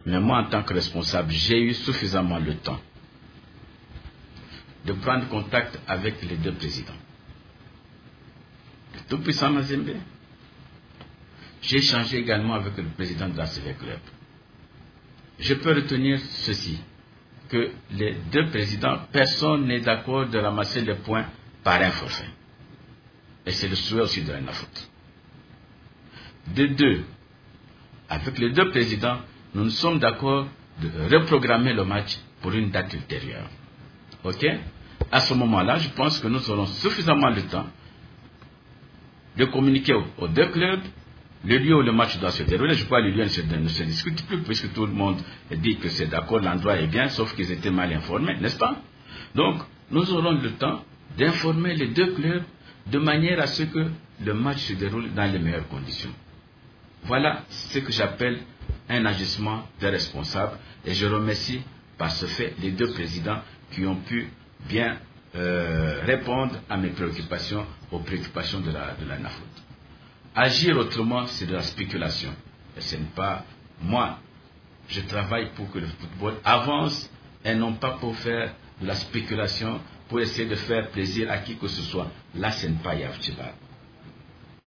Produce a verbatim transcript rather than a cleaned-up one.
Mais moi, en tant que responsable, j'ai eu suffisamment le temps de prendre contact avec les deux présidents. Le tout-puissant Mazembe. J'ai échangé également avec le président de la C V Club. Je peux retenir ceci, que les deux présidents, personne n'est d'accord de ramasser les points par un forfait. Et c'est le souhait aussi de la Nafoot. De deux, avec les deux présidents, nous nous sommes d'accord de reprogrammer le match pour une date ultérieure. Ok? À ce moment-là, je pense que nous aurons suffisamment de temps de communiquer aux, aux deux clubs le lieu où le match doit se dérouler. Je crois que le lieu ne se, ne se discute plus, puisque tout le monde dit que c'est d'accord, l'endroit est bien, sauf qu'ils étaient mal informés, n'est-ce pas? Donc, nous aurons le temps d'informer les deux clubs de manière à ce que le match se déroule dans les meilleures conditions. Voilà ce que j'appelle un agissement de responsable, et je remercie par ce fait les deux présidents qui ont pu bien euh, répondre à mes préoccupations, aux préoccupations de la, de la Nafoot. Agir autrement, c'est de la spéculation. Et ce n'est pas moi. Je travaille pour que le football avance et non pas pour faire de la spéculation, pour essayer de faire plaisir à qui que ce soit. Là, ce n'est pas Yav Tchiba.